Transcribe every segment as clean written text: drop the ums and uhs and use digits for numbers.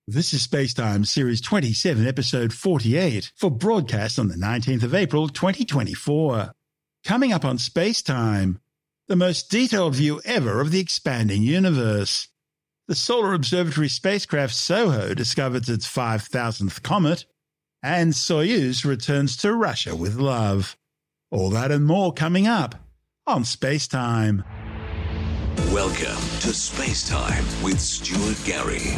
This is Spacetime Series 27, Episode 48, for broadcast on the 19th of April, 2024. Coming up on Spacetime, the most detailed view ever of the expanding universe. The Solar Observatory spacecraft SOHO discovers its 5,000th comet, and Soyuz returns to Russia with love. All that and more coming up on Spacetime. Welcome to Spacetime with Stuart Gary.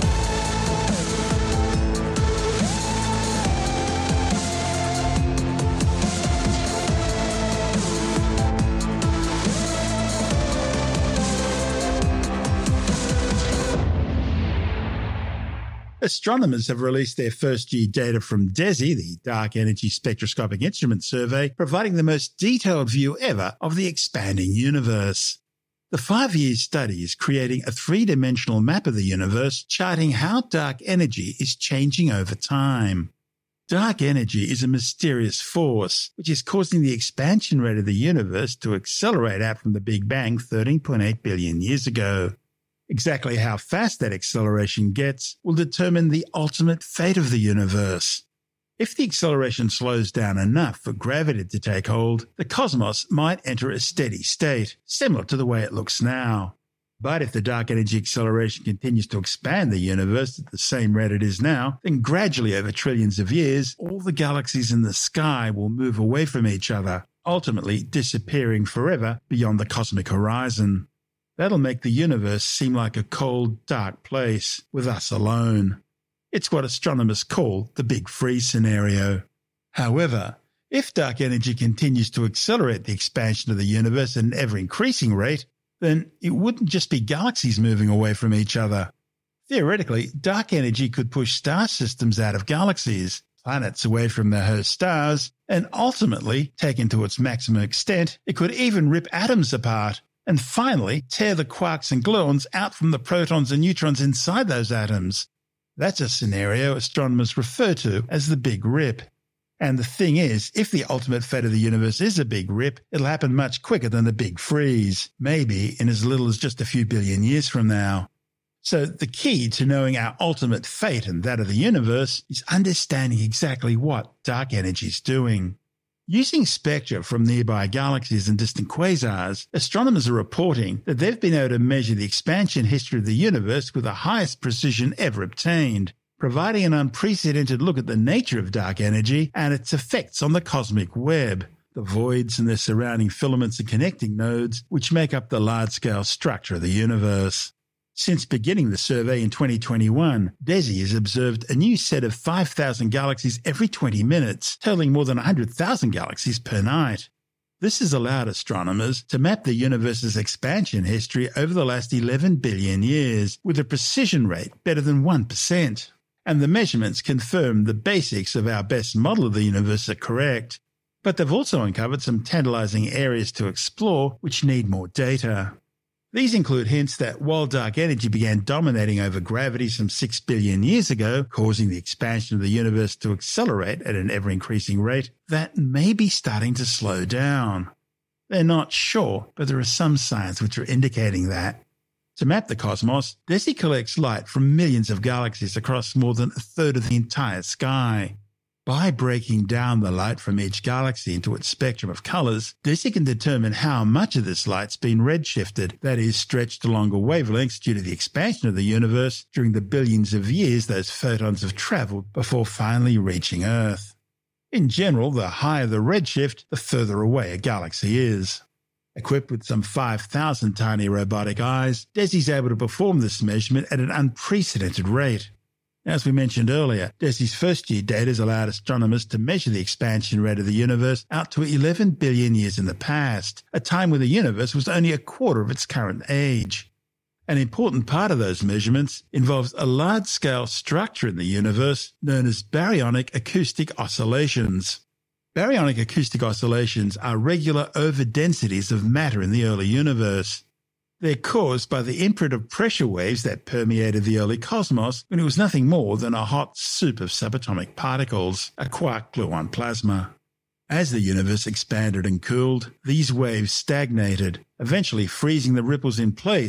Astronomers have released their first-year data from DESI, the Dark Energy Spectroscopic Instrument Survey, providing the most detailed view ever of the expanding universe. The 5-year study is creating a three-dimensional map of the universe, charting how dark energy is changing over time. Dark energy is a mysterious force, which is causing the expansion rate of the universe to accelerate out from the Big Bang 13.8 billion years ago. Exactly how fast that acceleration gets will determine the ultimate fate of the universe. If the acceleration slows down enough for gravity to take hold, the cosmos might enter a steady state, similar to the way it looks now. But if the dark energy acceleration continues to expand the universe at the same rate it is now, then gradually over trillions of years, all the galaxies in the sky will move away from each other, ultimately disappearing forever beyond the cosmic horizon. That'll make the universe seem like a cold, dark place, with us alone. It's what astronomers call the Big Freeze scenario. However, if dark energy continues to accelerate the expansion of the universe at an ever-increasing rate, then it wouldn't just be galaxies moving away from each other. Theoretically, dark energy could push star systems out of galaxies, planets away from their host stars, and ultimately, taken to its maximum extent, it could even rip atoms apart, and finally tear the quarks and gluons out from the protons and neutrons inside those atoms. That's a scenario astronomers refer to as the Big Rip. And the thing is, if the ultimate fate of the universe is a Big Rip, it'll happen much quicker than the Big Freeze, maybe in as little as just a few billion years from now. So the key to knowing our ultimate fate and that of the universe is understanding exactly what dark energy is doing. Using spectra from nearby galaxies and distant quasars, astronomers are reporting that they've been able to measure the expansion history of the universe with the highest precision ever obtained, providing an unprecedented look at the nature of dark energy and its effects on the cosmic web, the voids and their surrounding filaments and connecting nodes, which make up the large-scale structure of the universe. Since beginning the survey in 2021, DESI has observed a new set of 5,000 galaxies every 20 minutes, totaling more than 100,000 galaxies per night. This has allowed astronomers to map the universe's expansion history over the last 11 billion years with a precision rate better than 1%. And the measurements confirm the basics of our best model of the universe are correct. But they've also uncovered some tantalizing areas to explore which need more data. These include hints that while dark energy began dominating over gravity some 6 billion years ago, causing the expansion of the universe to accelerate at an ever-increasing rate, that may be starting to slow down. They're not sure, but there are some signs which are indicating that. To map the cosmos, DESI collects light from millions of galaxies across more than a third of the entire sky. By breaking down the light from each galaxy into its spectrum of colours, DESI can determine how much of this light's been redshifted, that is, stretched to longer wavelengths due to the expansion of the universe during the billions of years those photons have travelled before finally reaching Earth. In general, the higher the redshift, the further away a galaxy is. Equipped with some 5,000 tiny robotic eyes, DESI is able to perform this measurement at an unprecedented rate. As we mentioned earlier, DESI's first-year data has allowed astronomers to measure the expansion rate of the universe out to 11 billion years in the past, a time when the universe was only a quarter of its current age. An important part of those measurements involves a large-scale structure in the universe known as baryonic acoustic oscillations. Baryonic acoustic oscillations are regular overdensities of matter in the early universe. They're caused by the imprint of pressure waves that permeated the early cosmos when it was nothing more than a hot soup of subatomic particles, a quark-gluon plasma. As the universe expanded and cooled, these waves stagnated, eventually freezing the ripples in place,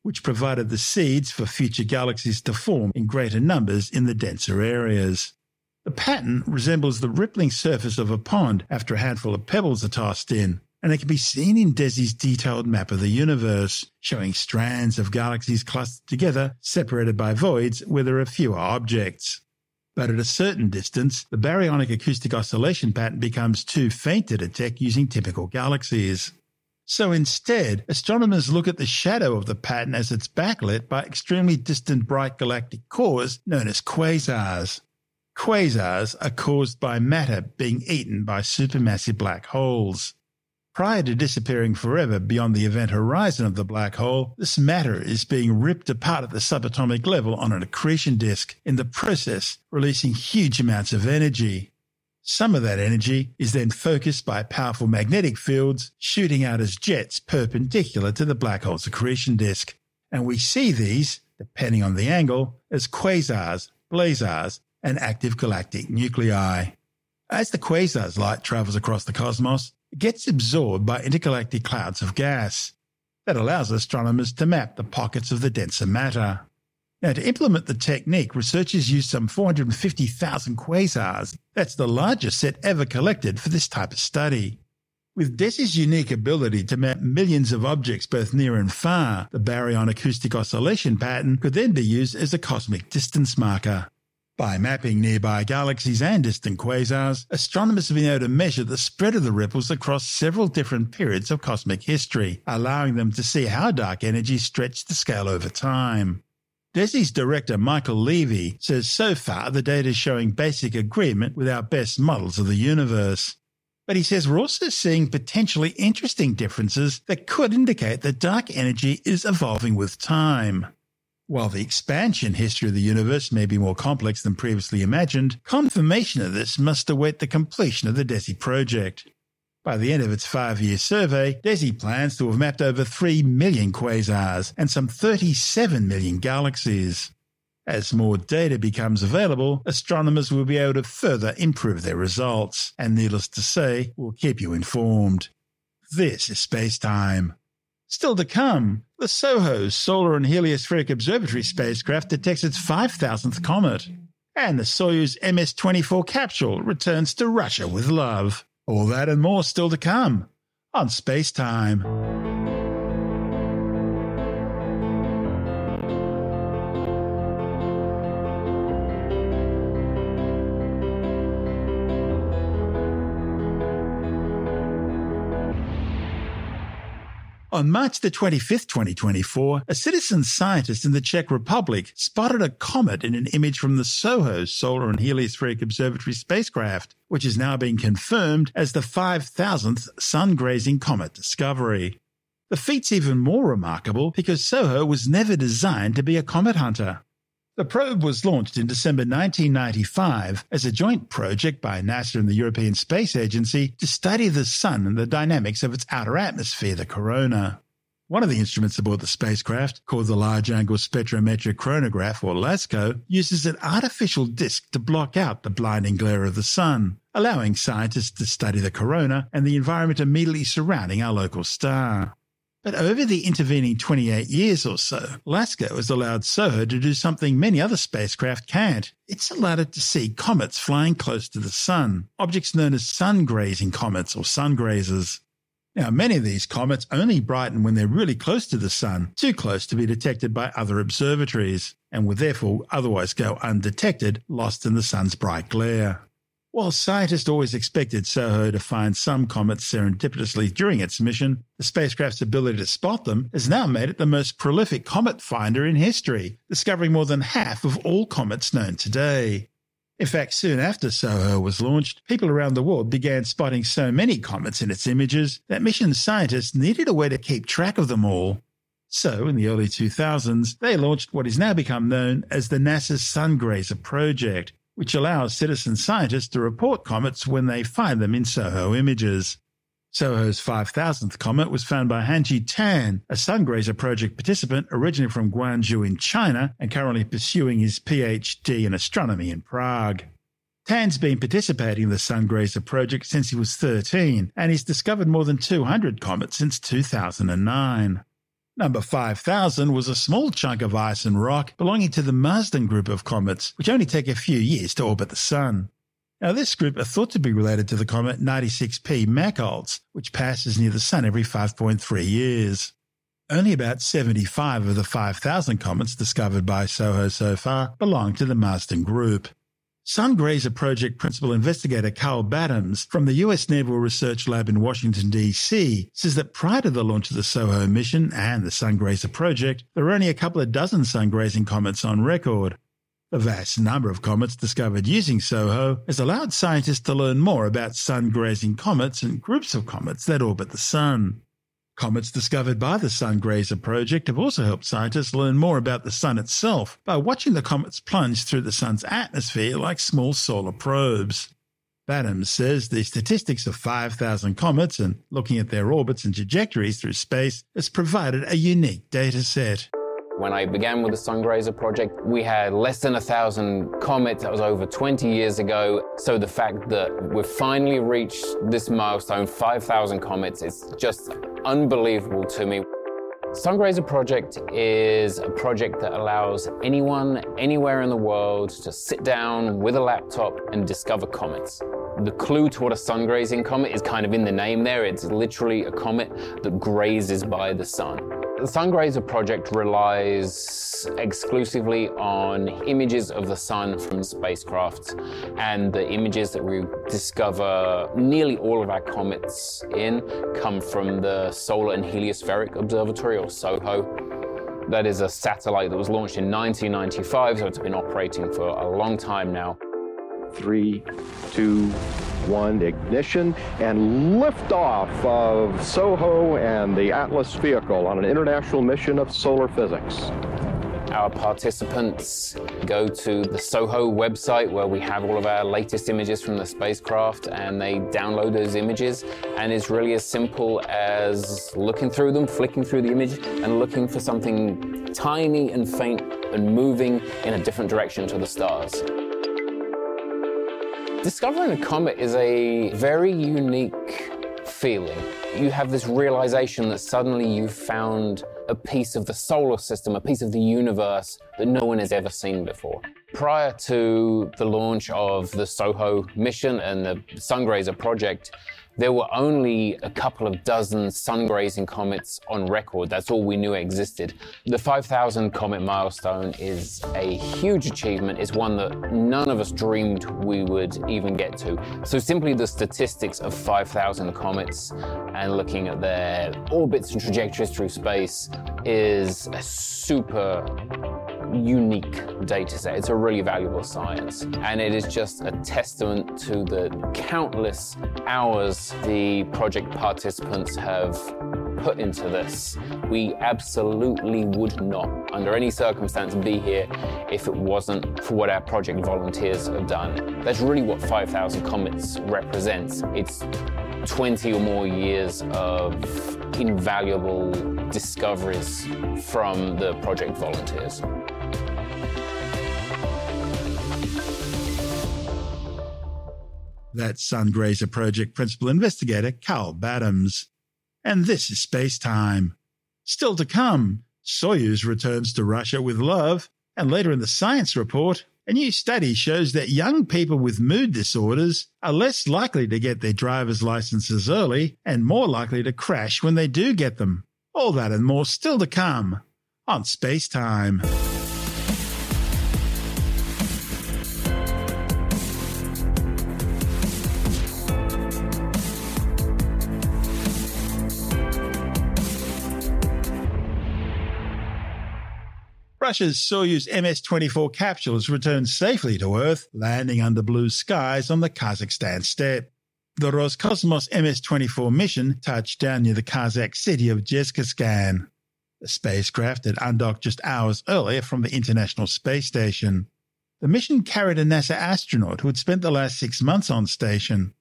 which provided the seeds for future galaxies to form in greater numbers in the denser areas. The pattern resembles the rippling surface of a pond after a handful of pebbles are tossed in, and it can be seen in DESI's detailed map of the universe, showing strands of galaxies clustered together, separated by voids where there are fewer objects. But at a certain distance, the baryonic acoustic oscillation pattern becomes too faint to detect using typical galaxies. So instead, astronomers look at the shadow of the pattern as it's backlit by extremely distant bright galactic cores known as quasars. Quasars are caused by matter being eaten by supermassive black holes. Prior to disappearing forever beyond the event horizon of the black hole, this matter is being ripped apart at the subatomic level on an accretion disk, in the process releasing huge amounts of energy. Some of that energy is then focused by powerful magnetic fields shooting out as jets perpendicular to the black hole's accretion disk, and we see these, depending on the angle, as quasars, blazars, and active galactic nuclei. As the quasar's light travels across the cosmos, it gets absorbed by intergalactic clouds of gas. That allows astronomers to map the pockets of the denser matter. Now, to implement the technique, researchers used some 450,000 quasars. That's the largest set ever collected for this type of study. With DESI's unique ability to map millions of objects both near and far, the baryon acoustic oscillation pattern could then be used as a cosmic distance marker. By mapping nearby galaxies and distant quasars, astronomers have been able to measure the spread of the ripples across several different periods of cosmic history, allowing them to see how dark energy stretched the scale over time. DESI's director Michael Levy says so far the data is showing basic agreement with our best models of the universe. But he says we're also seeing potentially interesting differences that could indicate that dark energy is evolving with time. While the expansion history of the universe may be more complex than previously imagined, confirmation of this must await the completion of the DESI project. By the end of its 5-year survey, DESI plans to have mapped over 3 million quasars and some 37 million galaxies. As more data becomes available, astronomers will be able to further improve their results, and needless to say, we'll keep you informed. This is Space Time. Still to come, the SOHO Solar and Heliospheric Observatory spacecraft detects its 5,000th comet, and the Soyuz MS-24 capsule returns to Russia with love. All that and more still to come on Space Time. On March the 25th, 2024, a citizen scientist in the Czech Republic spotted a comet in an image from the SOHO Solar and Heliospheric Observatory spacecraft, which is now being confirmed as the 5,000th sun-grazing comet discovery. The feat's even more remarkable because SOHO was never designed to be a comet hunter. The probe was launched in December 1995 as a joint project by NASA and the European Space Agency to study the Sun and the dynamics of its outer atmosphere, the corona. One of the instruments aboard the spacecraft, called the Large Angle Spectrometric Chronograph, or LASCO, uses an artificial disk to block out the blinding glare of the Sun, allowing scientists to study the corona and the environment immediately surrounding our local star. But over the intervening 28 years or so, LASCO has allowed SOHO to do something many other spacecraft can't. It's allowed it to see comets flying close to the Sun, objects known as sun-grazing comets or sun-grazers. Now, many of these comets only brighten when they're really close to the Sun, too close to be detected by other observatories, and would therefore otherwise go undetected, lost in the Sun's bright glare. While scientists always expected SOHO to find some comets serendipitously during its mission, the spacecraft's ability to spot them has now made it the most prolific comet finder in history, discovering more than half of all comets known today. In fact, soon after SOHO was launched, people around the world began spotting so many comets in its images that mission scientists needed a way to keep track of them all. So, in the early 2000s, they launched what is now become known as the NASA Sungrazer project, which allows citizen scientists to report comets when they find them in SOHO images. SOHO's 5,000th comet was found by Hanji Tan, a Sungrazer project participant originally from Guangzhou in China and currently pursuing his PhD in astronomy in Prague. Tan's been participating in the Sungrazer project since he was 13, and he's discovered more than 200 comets since 2009. Number 5000 was a small chunk of ice and rock belonging to the Marsden group of comets, which only take a few years to orbit the Sun. Now, this group are thought to be related to the comet 96P Machholz, which passes near the Sun every 5.3 years. Only about 75 of the 5,000 comets discovered by SOHO so far belong to the Marsden group. Sungrazer Project Principal Investigator Carl Badams from the U.S. Naval Research Lab in Washington, D.C., says that prior to the launch of the SOHO mission and the Sungrazer Project, there were only a couple of dozen sun-grazing comets on record. The vast number of comets discovered using SOHO has allowed scientists to learn more about sun-grazing comets and groups of comets that orbit the Sun. Comets discovered by the Sungrazer Project have also helped scientists learn more about the Sun itself by watching the comets plunge through the Sun's atmosphere like small solar probes. Badams says the statistics of 5,000 comets and looking at their orbits and trajectories through space has provided a unique data set. When I began with the Sungrazer project, we had less than 1,000 comets. That was over 20 years ago. So the fact that we've finally reached this milestone, 5,000 comets, it's just unbelievable to me. Sungrazer project is a project that allows anyone, anywhere in the world to sit down with a laptop and discover comets. The clue to what a sun-grazing comet is kind of in the name there. It's literally a comet that grazes by the Sun. The Sungrazer project relies exclusively on images of the Sun from spacecraft, and the images that we discover nearly all of our comets in come from the Solar and Heliospheric Observatory, or SOHO. That is a satellite that was launched in 1995, so it's been operating for a long time now. 3, 2, 1, ignition, and liftoff of SOHO and the Atlas vehicle on an international mission of solar physics. Our participants go to the SOHO website where we have all of our latest images from the spacecraft, and they download those images, and it's really as simple as looking through them, flicking through the image, and looking for something tiny and faint and moving in a different direction to the stars. Discovering a comet is a very unique feeling. You have this realization that suddenly you've found a piece of the solar system, a piece of the universe that no one has ever seen before. Prior to the launch of the SOHO mission and the Sungrazer project, there were only a couple of dozen sun-grazing comets on record. That's all we knew existed. The 5,000 comet milestone is a huge achievement. It's one that none of us dreamed we would even get to. So simply the statistics of 5,000 comets and looking at their orbits and trajectories through space is a super unique data set. It's a really valuable science, and it is just a testament to the countless hours the project participants have put into this. We absolutely would not, under any circumstance, be here if it wasn't for what our project volunteers have done. That's really what 5,000 comets represents. It's 20 or more years of invaluable discoveries from the project volunteers. That's Sungrazer Project Principal Investigator Carl Badams. And this is Space Time. Still to come, Soyuz returns to Russia with love, and later in the Science Report, a new study shows that young people with mood disorders are less likely to get their driver's licenses early and more likely to crash when they do get them. All that and more still to come on Space Time. Russia's Soyuz MS-24 capsules returned safely to Earth, landing under blue skies on the Kazakhstan steppe. The Roscosmos MS-24 mission touched down near the Kazakh city of Zhezkazgan. The spacecraft had undocked just hours earlier from the International Space Station. The mission carried a NASA astronaut who had spent the last 6 months on station.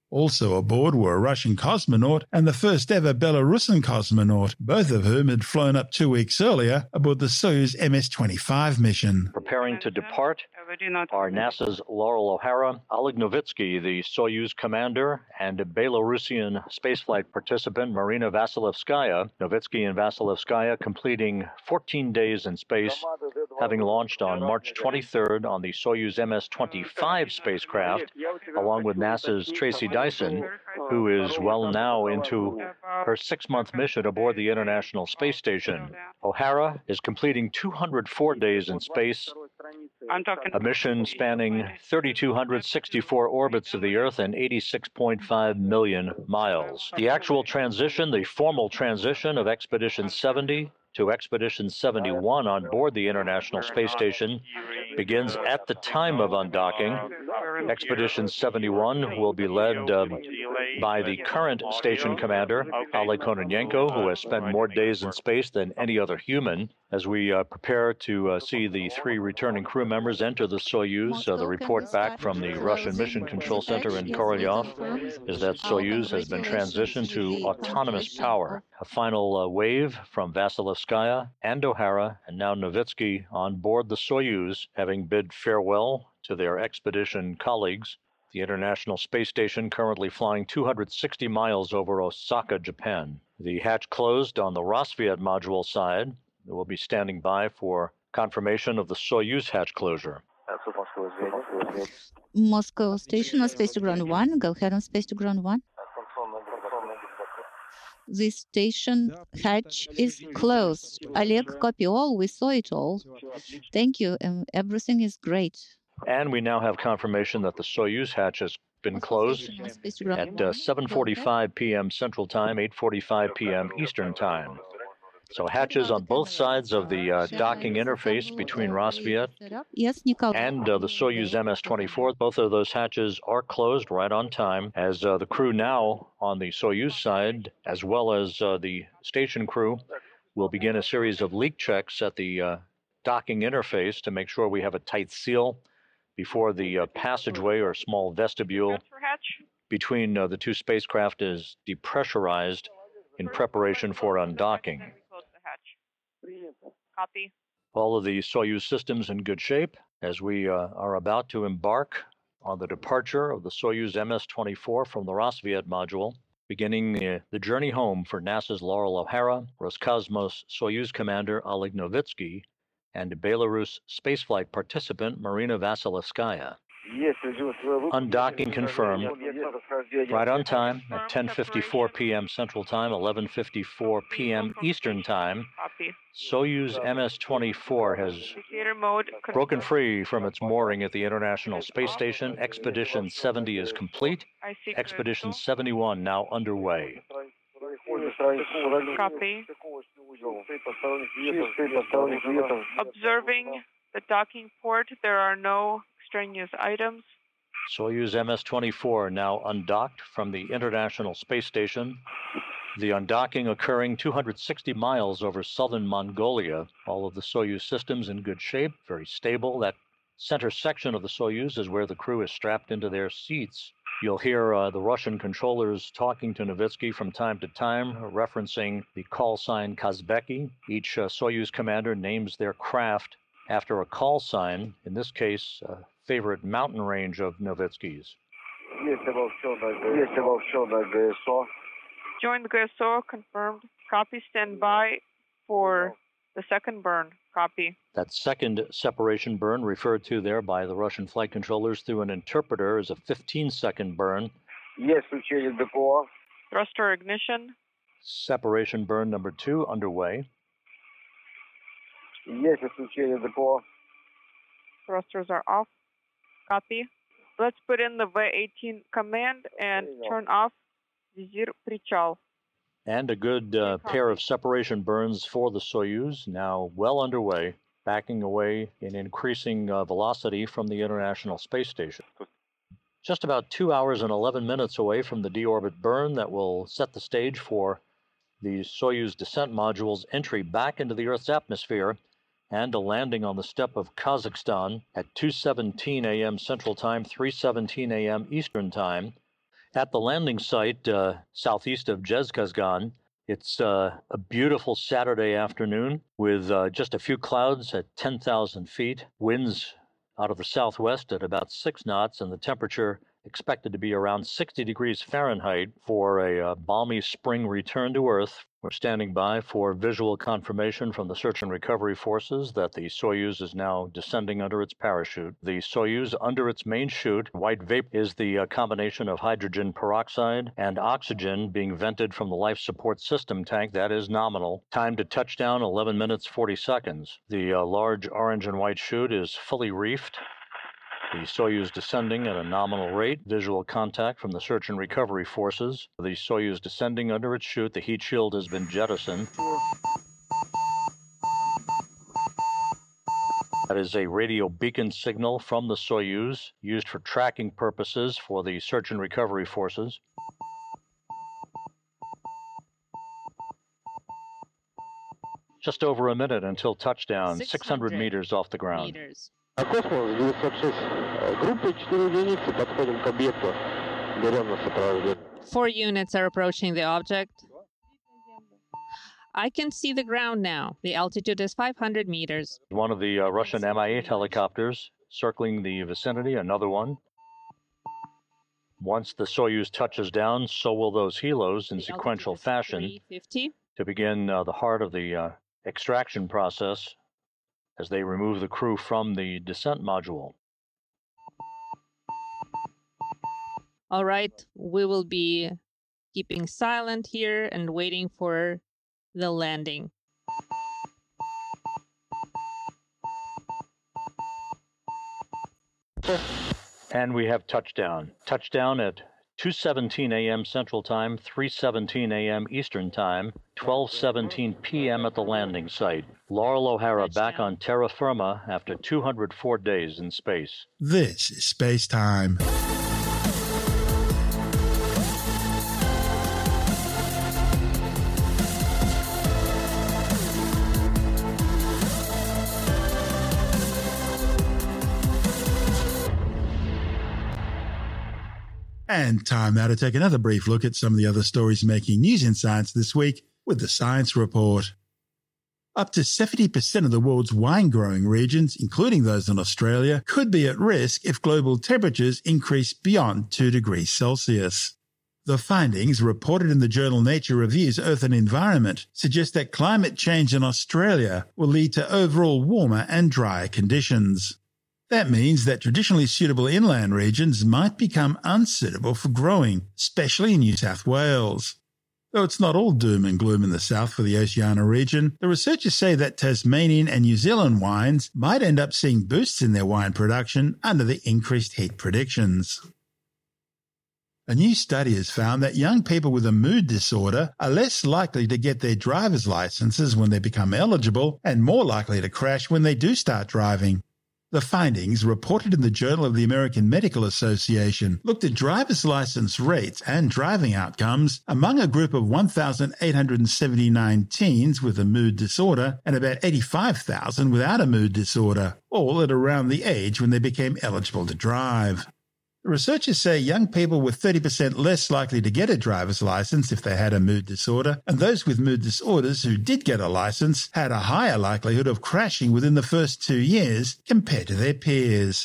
Also aboard were a Russian cosmonaut and the first ever Belarusian cosmonaut, both of whom had flown up 2 weeks earlier aboard the Soyuz MS-25 mission. Preparing to depart are NASA's Laurel O'Hara, Oleg Novitsky, the Soyuz commander, and Belarusian spaceflight participant Marina Vasilevskaya. Novitsky and Vasilevskaya completing 14 days in space, having launched on March 23rd on the Soyuz MS-25 spacecraft, along with NASA's Tracy Dyson, who is well now into her 6-month mission aboard the International Space Station. O'Hara is completing 204 days in space, a mission spanning 3,264 orbits of the Earth and 86.5 million miles. The actual transition, the formal transition of Expedition 70 to Expedition 71 on board the International Space Station begins at the time of undocking. Expedition 71 will be led by the current station commander, Oleg Kononenko, who has spent more days in space than any other human. As we prepare to see the 3 returning crew members enter the Soyuz, the report back from the Russian Mission Control Center in Korolyov is that Soyuz has been transitioned to autonomous power. A final wave from Vasilevskaya and O'Hara, and now Novitsky on board the Soyuz, having bid farewell to their expedition colleagues. The International Space Station currently flying 260 miles over Osaka, Japan. The hatch closed on the Rosviet module side. They will be standing by for confirmation of the Soyuz hatch closure. Moscow Station on Space to Ground 1. Go ahead on Space to Ground 1. The station hatch is closed. Oleg, copy all. We saw it all. Thank you. Everything is great. And we now have confirmation that the Soyuz hatch has been closed at 7:45 p.m. Central Time, 8:45 p.m. Eastern Time. So hatches on both sides of the docking interface between Rosviet and the Soyuz MS-24. Both of those hatches are closed right on time as the crew now on the Soyuz side, as well as the station crew, will begin a series of leak checks at the docking interface to make sure we have a tight seal before the passageway or small vestibule between the 2 spacecraft is depressurized in preparation for undocking. Copy. All of the Soyuz systems in good shape as we are about to embark on the departure of the Soyuz MS-24 from the Rosviet module, beginning the journey home for NASA's Laurel O'Hara, Roscosmos Soyuz commander Oleg Novitsky, and Belarus spaceflight participant Marina Vasilevskaya. Undocking confirmed right on time at 10:54 p.m. Central Time, 11:54 p.m. Eastern Time. Soyuz MS-24 has broken free from its mooring at the International Space Station. Expedition 70 is complete. Expedition 71 now underway. Copy. Observing the docking port, there are no extraneous items. Soyuz MS-24 now undocked from the International Space Station. The undocking occurring 260 miles over southern Mongolia. All of the Soyuz systems in good shape, very stable. That center section of the Soyuz is where the crew is strapped into their seats. You'll hear the Russian controllers talking to Novitsky from time to time, referencing the call sign Kazbeki. Each Soyuz commander names their craft after a call sign, in this case, a favorite mountain range of Novitsky's. Join the GSO, confirmed. Copy, stand by for the second burn. Copy. That second separation burn, referred to there by the Russian flight controllers through an interpreter, is a 15-second burn. Thruster ignition. Separation burn number 2 underway. Thrusters are off. Copy. Let's put in the V-18 command and turn off Vizir Prichal. And a good pair of separation burns for the Soyuz, now well underway, backing away in increasing velocity from the International Space Station. Just about 2 hours and 11 minutes away from the deorbit burn that will set the stage for the Soyuz descent module's entry back into the Earth's atmosphere and a landing on the steppe of Kazakhstan at 2:17 a.m. Central Time, 3:17 a.m. Eastern Time. At the landing site southeast of Zhezkazgan, it's a beautiful Saturday afternoon with just a few clouds at 10,000 feet, winds out of the southwest at about 6 knots, and the temperature expected to be around 60 degrees Fahrenheit for a balmy spring return to Earth. We're standing by for visual confirmation from the search and recovery forces that the Soyuz is now descending under its parachute. The Soyuz, under its main chute, white vapor is the combination of hydrogen peroxide and oxygen being vented from the life support system tank. That is nominal. Time to touchdown, 11 minutes, 40 seconds. The large orange and white chute is fully reefed. The Soyuz descending at a nominal rate. Visual contact from the search and recovery forces. The Soyuz descending under its chute. The heat shield has been jettisoned. That is a radio beacon signal from the Soyuz used for tracking purposes for the search and recovery forces. Just over a minute until touchdown, 600 meters off the ground. Космос 906. Группа 4 единицы. Подходим к объекту. Берем на сопровождение. 4 units are approaching the object. I can see the ground now. The altitude is 500 meters. One of the Russian Mi-8 helicopters circling the vicinity, another one. Once the Soyuz touches down, so will those helos in sequential fashion 350. to begin the heart of the extraction process as they remove the crew from the descent module. All right, we will be keeping silent here and waiting for the landing. And we have touchdown. Touchdown at 2:17 a.m. Central Time, 3:17 a.m. Eastern Time, 12:17 p.m. at the landing site. Laurel O'Hara back on terra firma after 204 days in space. This is Space Time. And time now to take another brief look at some of the other stories making news in science this week with the Science Report. Up to 70% of the world's wine-growing regions, including those in Australia, could be at risk if global temperatures increase beyond 2 degrees Celsius. The findings, reported in the journal Nature Reviews Earth and Environment, suggest that climate change in Australia will lead to overall warmer and drier conditions. That means that traditionally suitable inland regions might become unsuitable for growing, especially in New South Wales. Though it's not all doom and gloom in the south for the Oceania region, the researchers say that Tasmanian and New Zealand wines might end up seeing boosts in their wine production under the increased heat predictions. A new study has found that young people with a mood disorder are less likely to get their driver's licenses when they become eligible and more likely to crash when they do start driving. The findings, reported in the Journal of the American Medical Association, looked at driver's license rates and driving outcomes among a group of 1,879 teens with a mood disorder and about 85,000 without a mood disorder, all at around the age when they became eligible to drive. The researchers say young people were 30% less likely to get a driver's license if they had a mood disorder, and those with mood disorders who did get a license had a higher likelihood of crashing within the first 2 years compared to their peers.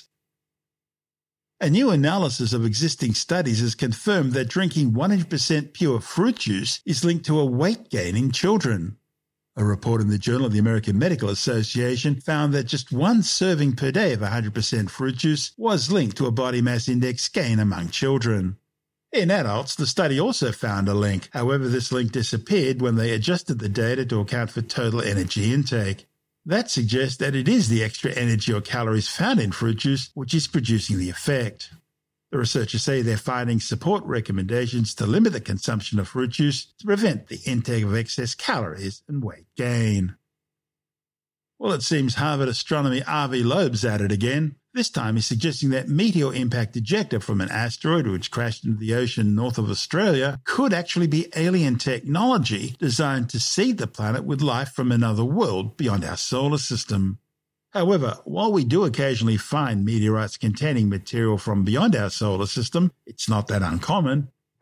A new analysis of existing studies has confirmed that drinking 100% pure fruit juice is linked to a weight gain in children. A report in the Journal of the American Medical Association found that just 1 serving per day of 100% fruit juice was linked to a body mass index gain among children. In adults, the study also found a link. However, this link disappeared when they adjusted the data to account for total energy intake. That suggests that it is the extra energy or calories found in fruit juice which is producing the effect. The researchers say their findings support recommendations to limit the consumption of fruit juice to prevent the intake of excess calories and weight gain. Well, it seems Harvard astronomer Avi Loeb's at it again. This time he's suggesting that meteor impact ejecta from an asteroid which crashed into the ocean north of Australia could actually be alien technology designed to seed the planet with life from another world beyond our solar system. However, while we do occasionally find meteorites containing material from beyond our solar system, it's not that uncommon.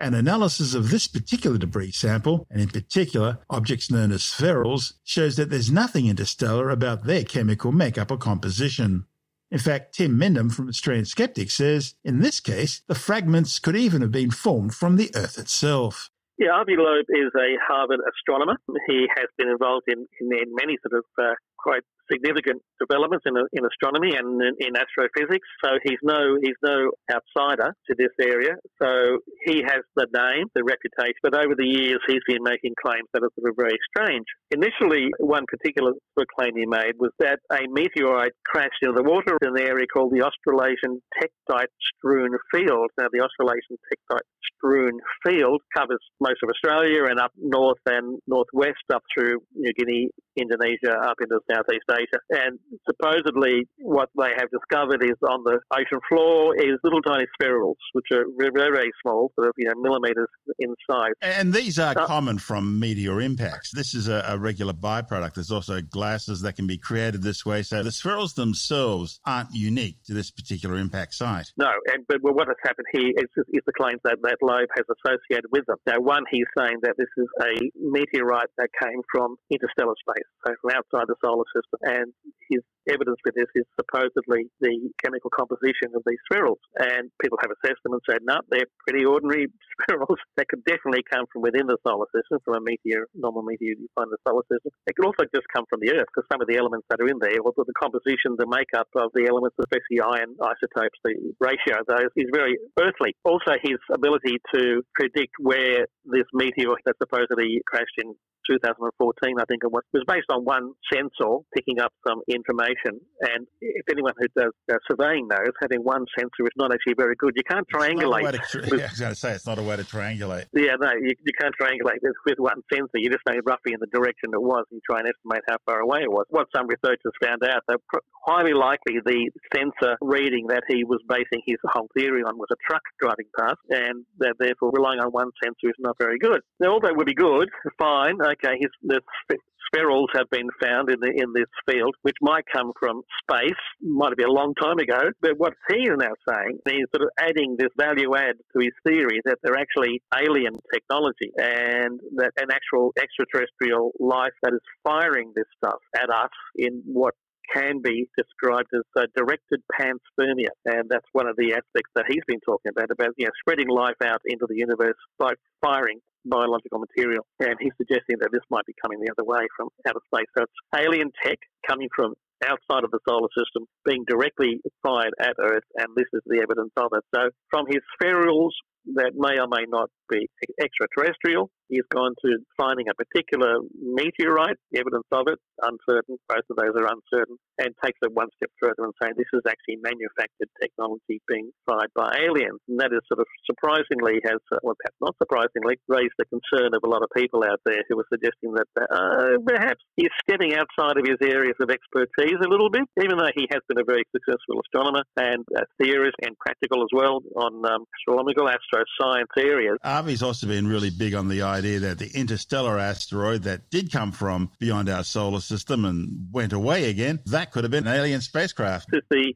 An analysis of this particular debris sample, and in particular objects known as spherules, shows that there's nothing interstellar about their chemical makeup or composition. In fact, Tim Mendham from Australian Skeptics says, in this case, the fragments could even have been formed from the Earth itself. Yeah, Avi Loeb is a Harvard astronomer. He has been involved in many sort of quite significant developments in astronomy and in astrophysics. So he's no outsider to this area. So he has the name, the reputation, but over the years he's been making claims that are sort of very strange. Initially, one particular claim he made was that a meteorite crashed into the water in an area called the Australasian Tektite-strewn field. Now, the Australasian Tektite-strewn field covers most of Australia and up north and northwest up through New Guinea, Indonesia, up into Southeast Asia. And supposedly what they have discovered is on the ocean floor is little tiny spherules, which are very, very small, sort of millimetres in size. And these are common from meteor impacts. This is a regular byproduct. There's also glasses that can be created this way. So the spherules themselves aren't unique to this particular impact site. No, but what has happened here is the claims that Loeb has associated with them. Now, one, he's saying that this is a meteorite that came from interstellar space, so from outside the solar system, and his evidence for this is supposedly the chemical composition of these spherules. And people have assessed them and said, no, they're pretty ordinary spherules that could definitely come from within the solar system, from a normal meteor you find in the solar system. It could also just come from the Earth, because some of the elements that are in there, or the composition, the makeup of the elements, especially iron isotopes, the ratio of those is very earthly. Also, his ability to predict where this meteor that supposedly crashed in 2014, I think it was based on one sensor picking up some information. And if anyone who does surveying knows, having one sensor is not actually very good. You can't triangulate. I was going to say, it's not a way to triangulate. Yeah, no, you can't triangulate with one sensor. You just know roughly in the direction it was and you try and estimate how far away it was. What some researchers found out, that highly likely the sensor reading that he was basing his whole theory on was a truck driving past, and that therefore relying on one sensor is not very good. Now, all that would be good, fine, okay, the spherules have been found in this field, which might come from space, might be a long time ago, but what he is now saying, he's sort of adding this value add to his theory that they're actually alien technology and that an actual extraterrestrial life that is firing this stuff at us in what can be described as directed panspermia. And that's one of the aspects that he's been talking about spreading life out into the universe by firing biological material. And he's suggesting that this might be coming the other way from outer space. So it's alien tech coming from outside of the solar system being directly fired at Earth, and this is the evidence of it. So from his spherules that may or may not be extraterrestrial, he's gone to finding a particular meteorite, the evidence of it, uncertain, both of those are uncertain, and takes it one step further and saying this is actually manufactured technology being fired by aliens. And that is sort of surprisingly well, perhaps not surprisingly, raised the concern of a lot of people out there who are suggesting that perhaps he's stepping outside of his areas of expertise a little bit, even though he has been a very successful astronomer and a theorist and practical as well on astronomical, astroscience areas. Avi's also been really big on the idea that the interstellar asteroid that did come from beyond our solar system and went away again, that could have been an alien spacecraft. This is the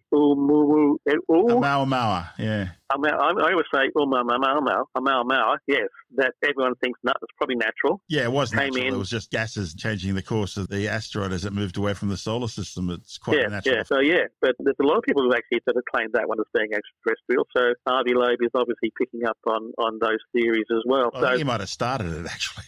Oumuamua, yeah. I always say Oumuamua, yes, that everyone thinks it's probably natural. Yeah, it was natural. It was just gases changing the course of the asteroid as it moved away from the solar system. It's quite natural. But there's a lot of people who actually sort of claim that one as being extraterrestrial. So Avi Loeb is obviously picking up on those theories as well. I think he might have started it, actually.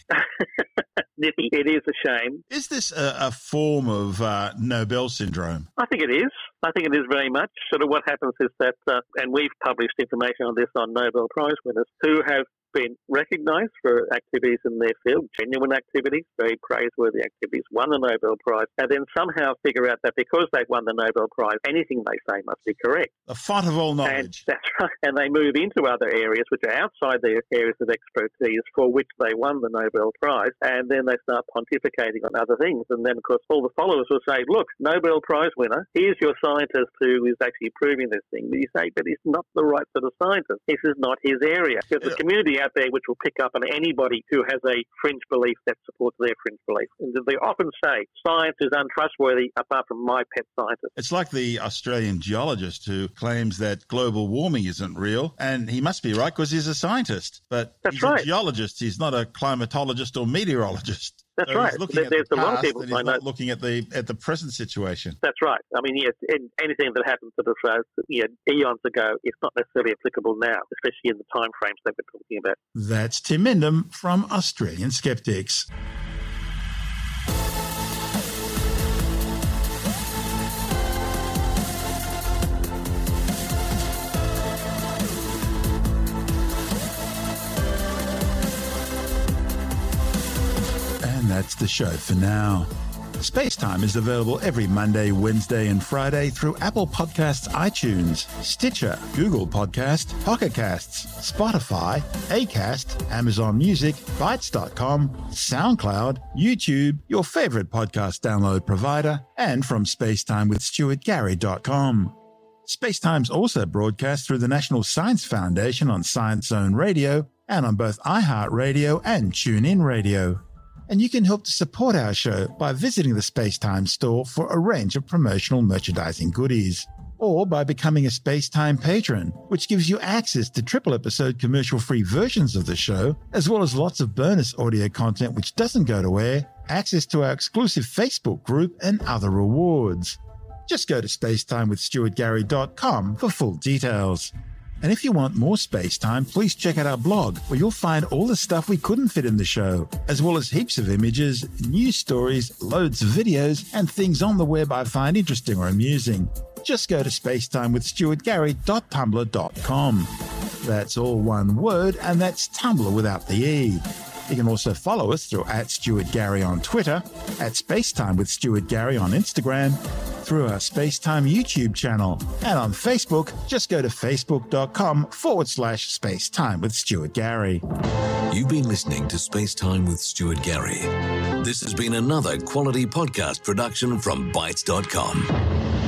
It is a shame. Is this a form of Nobel syndrome? I think it is. I think it is very much. Sort of what happens is that, and we've published information on this on Nobel Prize winners who have been recognised for activities in their field, genuine activities, very praiseworthy activities, won the Nobel Prize, and then somehow figure out that because they've won the Nobel Prize, anything they say must be correct. The font of all knowledge. And that's right. And they move into other areas which are outside their areas of expertise for which they won the Nobel Prize, and then they start pontificating on other things. And then, of course, all the followers will say, look, Nobel Prize winner, here's your scientist who is actually proving this thing. But you say, but he's not the right sort of scientist. This is not his area. Because the community be out there which will pick up on anybody who has a fringe belief that supports their fringe belief. And they often say science is untrustworthy apart from my pet scientist. It's like the Australian geologist who claims that global warming isn't real, and he must be right because he's a scientist. But he's a geologist. He's not a climatologist or meteorologist. That's so right. He's looking There's at the a lot of past, people and he's I know. not looking at the present situation. That's right. I mean, yes, anything that happened sort of eons ago, it's not necessarily applicable now, especially in the time frames that we're talking about. That's Tim Mindham from Australian Skeptics. And that's the show for now. Spacetime is available every Monday, Wednesday and Friday through Apple Podcasts, iTunes, Stitcher, Google Podcast, Pocket Casts, Spotify, Acast, Amazon Music, Bytes.com, SoundCloud, YouTube, your favorite podcast download provider, and from spacetimewithstuartgary.com. Spacetime's also broadcast through the National Science Foundation on Science Zone Radio and on both iHeartRadio and TuneIn Radio. And you can help to support our show by visiting the Spacetime store for a range of promotional merchandising goodies, or by becoming a Spacetime patron, which gives you access to triple-episode commercial-free versions of the show, as well as lots of bonus audio content which doesn't go to air, access to our exclusive Facebook group, and other rewards. Just go to spacetimewithstuartgary.com for full details. And if you want more Spacetime, please check out our blog, where you'll find all the stuff we couldn't fit in the show, as well as heaps of images, news stories, loads of videos, and things on the web I find interesting or amusing. Just go to spacetimewithstuartgary.tumblr.com. That's all one word, and that's Tumblr without the E. You can also follow us through @StuartGary on Twitter, @SpaceTimeWithStuartGary on Instagram, through our Spacetime YouTube channel, and on Facebook, just go to facebook.com/Spacetime with Stuart Gary. You've been listening to Spacetime with Stuart Gary. This has been another quality podcast production from Bytes.com.